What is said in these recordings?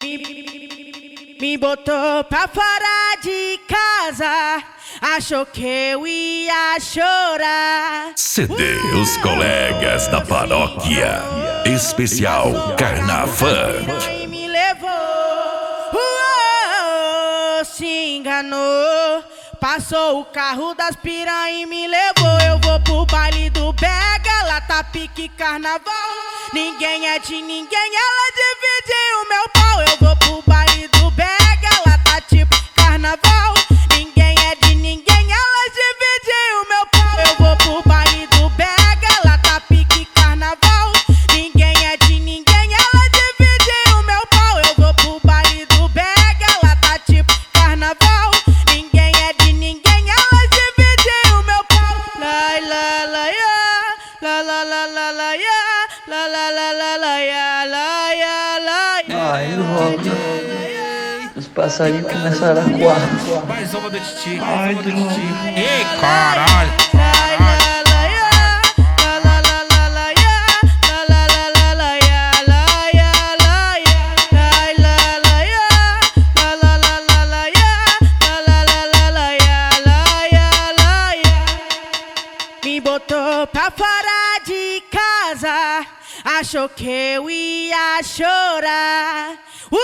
Me botou pra fora de casa, achou que eu ia chorar. CD Os Colegas da Paróquia, especial Carnafunk. E me levou, se enganou. Passou o carro das piranha e me levou. Eu vou pro baile do Bega, lá tá pique carnaval. Ninguém é de ninguém, ela divide o meu pau. Eu vou pro baile do Bega, lá tá tipo carnaval. Ninguém é de ninguém, ela divide o meu pau. Eu vou pro baile do Bega, lá tá pique carnaval. Ninguém é de ninguém, ela divide o meu pau. Eu vou pro baile do Bega, lá tá tipo carnaval. Ninguém é de ninguém, ela divide o meu pau. La la la ya, la la la la la ya, la la la la la ya, la ya la ya. Aí roda. Os passarinhos começaram a voar. Mais uma do Titi. Ai, droga. Ei, caralho. Me botou pra fora de casa, achou que eu ia chorar.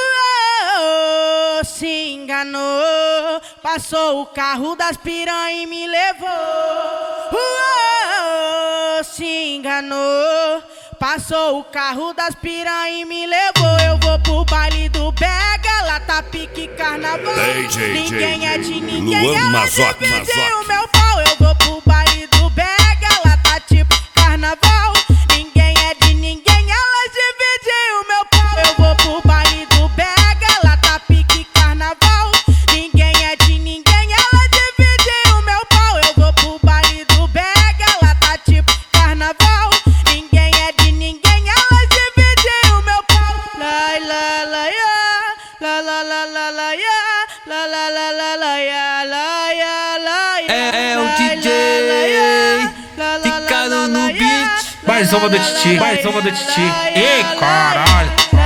Se enganou, passou o carro das piranha e me levou. Se enganou, passou o carro das piranha e me levou. Eu vou pro baile do Bega, lá tá pique carnaval. Ninguém é de ninguém, Luan ela Mazoc, divide o meu pau. Eu vou pro baile do Bega, lá tá tipo carnaval. Ninguém é de ninguém, ela divide o meu pau. Eu vou pro baile do Bega, lá tá pique carnaval. Ninguém é de ninguém, ela divide o meu pau. Eu vou pro baile do Bega, lá tá tipo carnaval. Ninguém é de ninguém, ela divide o meu pau. La la la ya, la la la la la ya, la la la la la ya, la ya la ya. É o DJ ficando no beat. Mais uma do Titi. Mais uma do Titi. Ei, caralho.